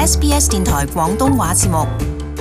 SBS 電台廣東話節目。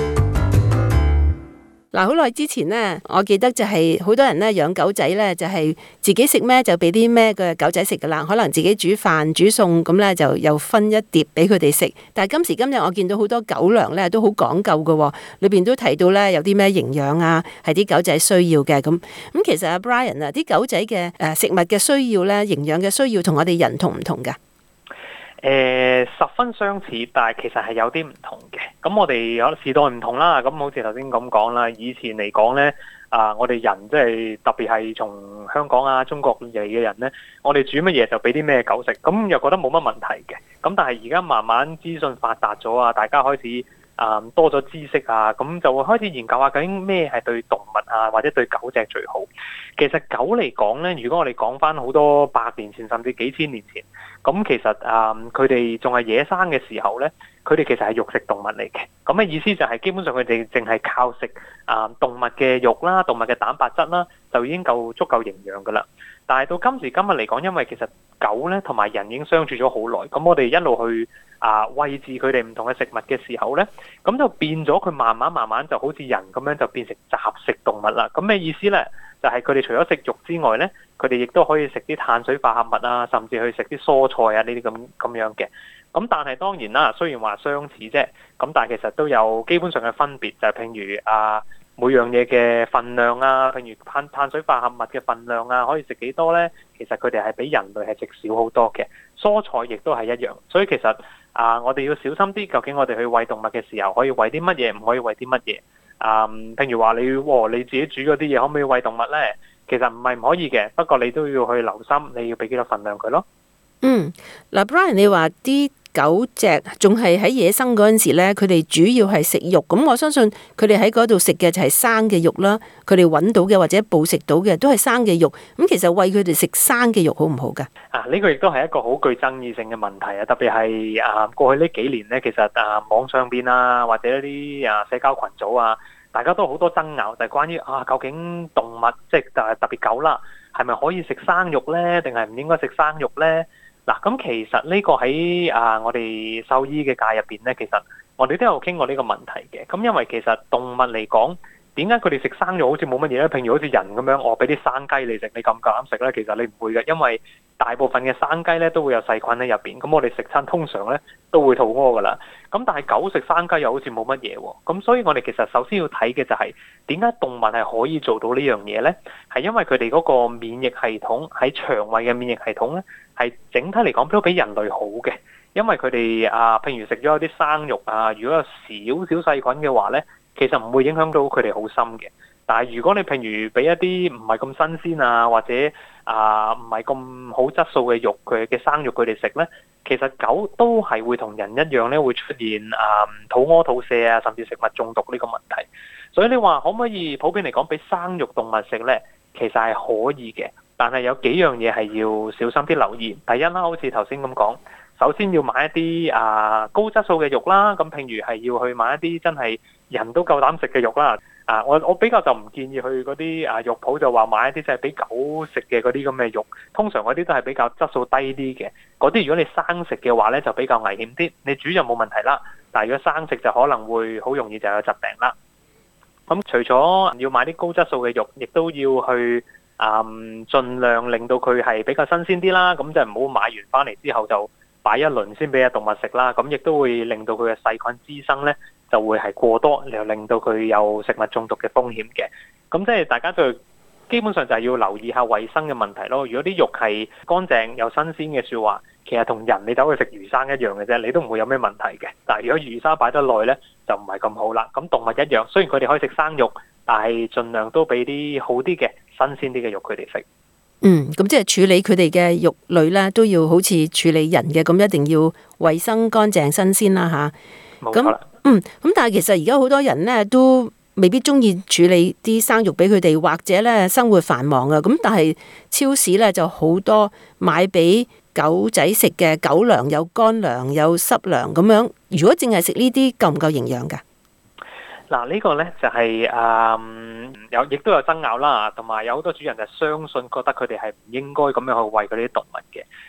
嗱，好耐之前呢，我記得就係好多人呢養狗仔呢，就係自己食咩就俾啲咩嘅狗仔食噶啦。可能自己煮飯煮餸咁呢，就又分一碟俾佢哋食。但係今時今日我見到好多狗糧呢都好講究嘅，裏邊都提到呢有啲咩營養啊，係啲狗仔需要嘅咁。咁其實阿 Brian 啊，啲狗仔嘅食物嘅需要呢，營養嘅需要同我哋人同唔同㗎？ 十分相似，但係其實係有啲唔同嘅。咁我哋有時代唔同啦。咁好似頭先咁講啦，以前嚟講呢，我哋人即係特別係從香港啊、中國嚟嘅人呢，我哋煮乜嘢就俾啲咩狗食，咁又覺得冇乜問題嘅。咁但係而家慢慢資訊發達咗啊，大家開始多咗知識啊，咁就會開始研究下究竟咩係對動物啊或者對狗隻最好。其實狗嚟講呢，如果我哋講翻好多百年前甚至幾千年前，咁其實佢哋仲係野生嘅時候呢，佢哋其實係肉食動物嚟嘅。咁嘅意思就係基本上佢哋淨係靠食動物嘅肉啦、動物嘅蛋白質啦，就已經足夠營養噶啦。但係到今時今日嚟講，因為其實狗呢同埋人已經相處咗好耐，咁我哋一路去餵飼佢哋唔同嘅食物嘅時候呢，咁就變咗佢慢慢就好似人咁樣就變成雜食動物啦。咁咩意思呢？就係佢哋除咗食肉之外呢，佢哋亦都可以食啲碳水化合物啊，甚至去食啲蔬菜啊呢啲咁樣嘅。咁但係當然啦，雖然話相似啫，咁但係其實都有基本上嘅分別，就係譬如每樣嘢嘅份量啊，譬如碳水化合物嘅份量啊，可以食幾多呢？其實佢哋係比人類係食少好多嘅。蔬菜亦都係一樣，所以其實我哋要小心啲，究竟我哋去餵動物嘅時候，可以餵啲乜嘢，唔可以餵啲乜嘢。譬如話你自己煮嗰啲嘢，可唔可以餵動物呢？其實唔係唔可以嘅，不過你都要去留心，你要俾幾多份量佢咯。 嗱，Brian，你話啲狗隻仲係喺野生嗰陣時呢，佢哋主要係食肉，咁我相信佢哋喺嗰度食嘅就係生嘅肉啦。佢哋揾到嘅或者捕食到嘅都係生嘅肉。咁其實餵佢哋食生嘅肉好唔好㗎？ 呢個亦都係一個好具爭議性嘅問題啊！特別係過去呢幾年呢，其實網上邊啊，或者一啲社交群組啊，大家都好多爭拗，就係關於究竟動物即係特別狗啦，係咪可以食生肉呢？定係唔應該食生肉呢？嗱，咁其實呢個喺我哋獸醫嘅界入邊呢，其實我哋都有傾過呢個問題嘅。咁因為其實動物嚟講，點解佢哋食生肉好似冇乜嘢咧？譬如好似人咁樣，我俾啲生雞你食，你夠唔夠膽食呢？其實你唔會嘅，因為大部分嘅生雞呢都會有細菌喺入邊。咁我哋食餐通常呢都會肚屙噶啦。咁但係狗食生雞又好似冇乜嘢喎。咁所以我哋其實首先要睇嘅就係點解動物係可以做到呢樣嘢呢？係因為佢哋嗰個免疫系統喺腸胃嘅免疫系統呢，係整體嚟講都比人類好嘅。因為佢哋譬如食咗有啲生肉如果有少少細菌嘅話呢，其實唔會影響到佢哋好深嘅。但係如果你譬如俾一啲唔係咁新鮮或者唔係咁好質素嘅肉，佢嘅生肉佢哋食呢，其實狗都係會同人一樣呢，會出現肚屙、肚瀉甚至食物中毒呢個問題。所以你話可唔可以普遍嚟講俾生肉動物食呢？其實係可以嘅，但係有幾樣嘢係要小心啲留意。第一啦，好似頭先咁講，首先要買一啲高質素嘅肉啦。咁譬如係要去買一啲真係人都夠膽食嘅肉啦。我比較就唔建議去嗰啲肉鋪就話買一啲即係俾狗食嘅嗰啲咁嘅肉，通常嗰啲都係比較質素低啲嘅。嗰啲如果你生食嘅話呢，就比較危險啲。你煮就冇問題啦，但係如果生食就可能會好容易就有疾病啦。咁除咗要買啲高質素嘅肉，亦都要去盡量令到佢係比較新鮮啲啦。咁就唔好買完翻嚟之後就擺一輪先俾隻動物食啦。咁亦都會令到佢嘅細菌滋生呢，就會係過多，又令到佢有食物中毒嘅風險嘅。咁即係大家就基本上就係要留意下衞生嘅問題咯。如果啲肉係乾淨又新鮮嘅説話，其實同人你走去食魚生一樣嘅啫，你都唔會有咩問題嘅。但係如果魚生擺得耐呢，就唔係咁好啦。咁動物一樣，雖然佢哋可以食生肉，但係盡量都俾啲好啲嘅新鮮啲嘅肉佢哋食。 咁即係處理佢哋嘅肉類呢，都要好似處理人嘅咁，一定要衞生乾淨新鮮啦嚇。 冇錯啦。 咁但係其實而家好多人呢都未必中意處理啲生肉俾佢哋，或者呢生活繁忙啊。咁但係超市呢就好多買俾狗仔食嘅狗糧，有乾糧有濕糧咁樣。如果淨係食呢啲，夠唔夠營養㗎？ 嗱，呢個呢就係亦都有爭拗啦，同埋有好多主人就相信覺得佢哋係唔應該咁樣去餵嗰啲動物嘅。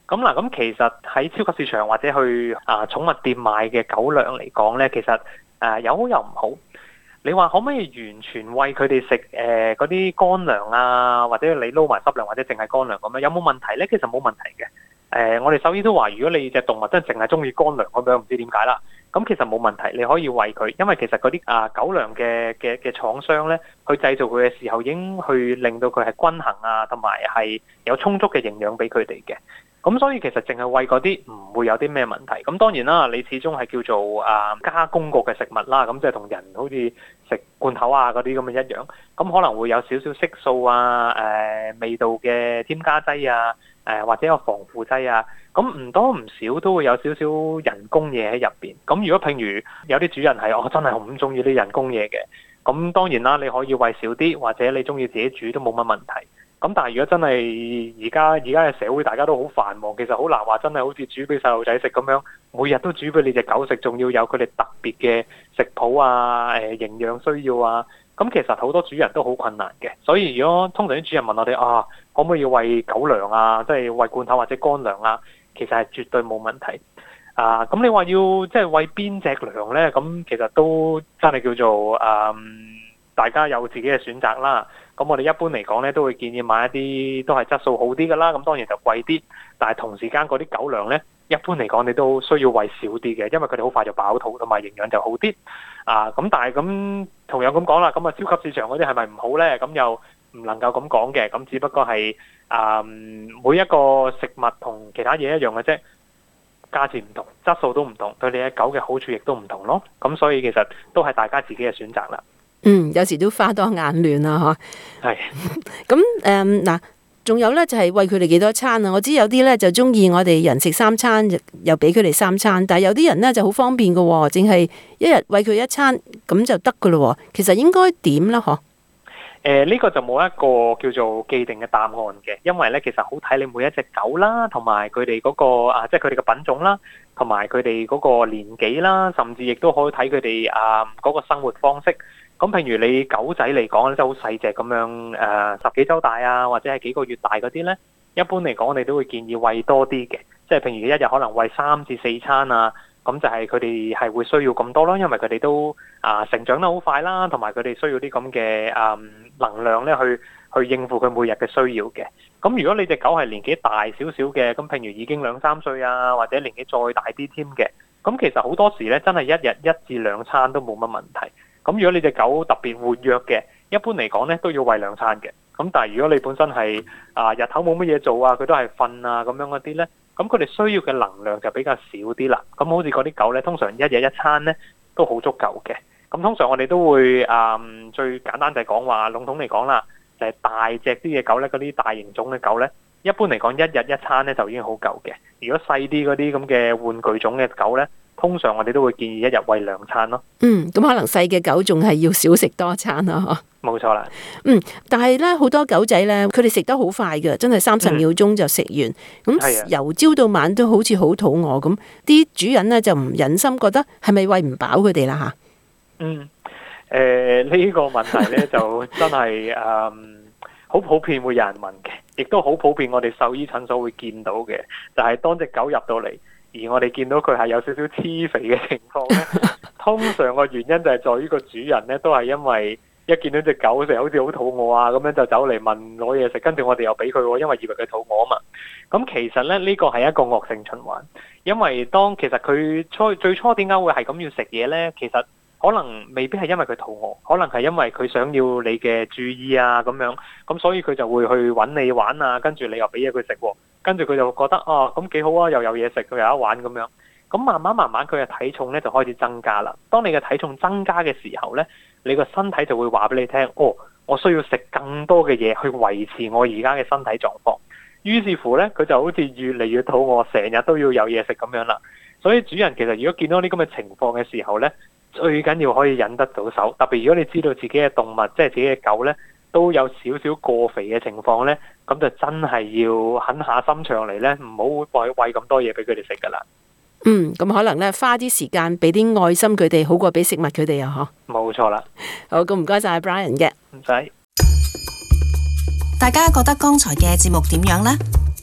咁嗱，咁其實喺超級市場或者去寵物店買嘅狗糧嚟講咧，其實有好有唔好。你話可唔可以完全餵佢哋食嗰啲乾糧啊，或者你撈埋濕糧或者淨係乾糧咁樣，有冇問題咧？其實冇問題嘅。我哋獸醫都話，如果你隻動物真係淨係中意乾糧咁樣，唔知點解啦。咁其實冇問題，你可以餵佢，因為其實嗰啲狗糧嘅廠商咧，去製造佢嘅時候已經去令到佢係均衡啊，同埋係有充足嘅營養俾佢哋嘅。咁所以其實淨係餵嗰啲唔會有啲咩問題。咁當然啦，你始終係叫做加工過嘅食物啦，咁即係同人好似食罐頭啊嗰啲咁嘅一樣。咁可能會有少少色素啊、味道嘅添加劑啊、或者有防腐劑啊。咁唔多唔少都會有少少人工嘢喺入邊。咁如果譬如有啲主人係我真係好唔中意啲人工嘢嘅，咁當然啦，你可以餵少啲，或者你中意自己煮都冇乜問題。咁但係如果真係而家嘅社會大家都好繁忙，其實好難話真係好似煮俾細路仔食咁樣，每日都煮俾你隻狗食，仲要有佢哋特別嘅食譜啊、營養需要啊，咁其實好多主人都好困難嘅。所以如果通常啲主人問我哋可唔可以餵狗糧啊，即係餵罐頭或者乾糧啊，其實係絕對冇問題。咁你話要即係餵邊隻糧呢？咁其實都真係叫做大家有自己嘅選擇啦。咁我哋一般嚟講咧，都會建議買一啲都係質素好啲㗎啦。咁當然就貴啲，但係同時間嗰啲狗糧咧，一般嚟講你都需要餵少啲嘅，因為佢哋好快就飽肚，同埋營養就好啲。咁但係咁同樣咁講啦，咁超級市場嗰啲係咪唔好咧？咁又唔能夠咁講嘅。咁只不過係每一個食物同其他嘢一樣嘅啫，價錢唔同，質素都唔同，對你嘅狗嘅好處亦都唔同咯。咁所以其實都係大家自己嘅選擇啦。 有時都花多眼亂啊， 係。 咁嗱，仲有咧就係餵佢哋幾多餐啊？我知有啲咧就中意我哋人食3餐，又俾佢哋3餐，但係有啲人咧就好方便嘅喎，淨係一日餵佢1餐咁就得嘅咯。其實應該點咧？ 呢個就冇一個叫做既定嘅答案嘅，因為咧其實好睇你每一隻狗啦，同埋佢哋嗰個即係佢哋嘅品種啦，同埋佢哋嗰個年紀啦，甚至亦都可以睇佢哋嗰個生活方式。咁譬如你狗仔嚟講咧，即係好細隻咁樣10幾週大啊，或者係幾個月大嗰啲咧，一般嚟講我哋都會建議餵多啲嘅，即係譬如一日可能餵3至4餐啊，咁就係佢哋係會需要咁多咯，因為佢哋都成長得好快啦，同埋佢哋需要啲咁嘅能量咧去應付佢每日嘅需要嘅。咁如果你隻狗係年紀大少少嘅，咁譬如已經2、3歲啊，或者年紀再大啲添嘅，咁其實好多時咧真係一日1至2餐都冇乜問題。咁如果你隻狗特別活躍嘅，一般嚟講咧都要餵2餐嘅。咁但係如果你本身係日頭冇乜嘢做啊，佢都係瞓啊咁樣嗰啲咧，咁佢哋需要嘅能量就比較少啲啦。咁好似嗰啲狗咧，通常一日1餐咧都好足夠嘅。咁通常我哋都會最簡單就係講話籠統嚟講啦，就係大隻啲嘅狗咧，嗰啲大型種嘅狗咧，一般嚟講一日1餐咧就已經好夠嘅。如果細啲嗰啲咁嘅玩具種嘅狗咧，通常我哋都會建議一日餵2餐咯。 咁可能細嘅狗仲係要少食多餐啊。 冇錯啦。 但係咧好多狗仔咧，佢哋食得好快嘅，真係30秒鐘就食完。咁由朝到晚都好似好肚餓咁，啲主人咧就唔忍心，覺得係咪餵唔飽佢哋啦嚇？ 呢個問題咧就真係好普遍會有人問嘅，亦都好普遍我哋獸醫診所會見到嘅，就係當隻狗入到嚟，而我哋見到佢係有少少黐肥嘅情況咧，通常個原因就係在於個主人咧都係因為一見到隻狗食好似好肚餓啊，咁樣就走嚟問攞嘢食，跟住我哋又俾佢，因為以為佢肚餓啊嘛。咁其實咧呢個係一個惡性循環，因為其實佢最初點解會係咁要食嘢咧？其實可能未必係因為佢肚餓，可能係因為佢想要你嘅注意啊咁樣，咁所以佢就會去揾你玩啊，跟住你又俾嘢佢食，跟住佢就覺得咁幾好啊，又有嘢食，佢有得玩咁樣，咁慢慢佢嘅體重咧就開始增加啦。當你嘅體重增加嘅時候咧，你個身體就會話俾你聽，我需要食更多嘅嘢去維持我而家嘅身體狀況。於是乎咧，佢就好似越嚟越肚餓，成日都要有嘢食咁樣啦。所以主人其實如果見到呢咁嘅情況嘅時候咧，最緊要可以忍得到手，特別如果你知道自己嘅動物，即係自己嘅狗咧，都有少少過肥嘅情況咧，咁就真係要狠下心腸嚟咧，唔好餵咁多嘢俾佢哋食噶啦。 咁可能咧花啲時間俾啲愛心佢哋，好過俾食物佢哋啊！ 冇錯啦。 好，咁唔該晒 Brian 嘅。 唔使。 大家覺得剛才嘅節目點樣呢？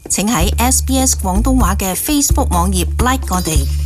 請喺SBS 廣東話嘅 Facebook 網頁 like 我哋。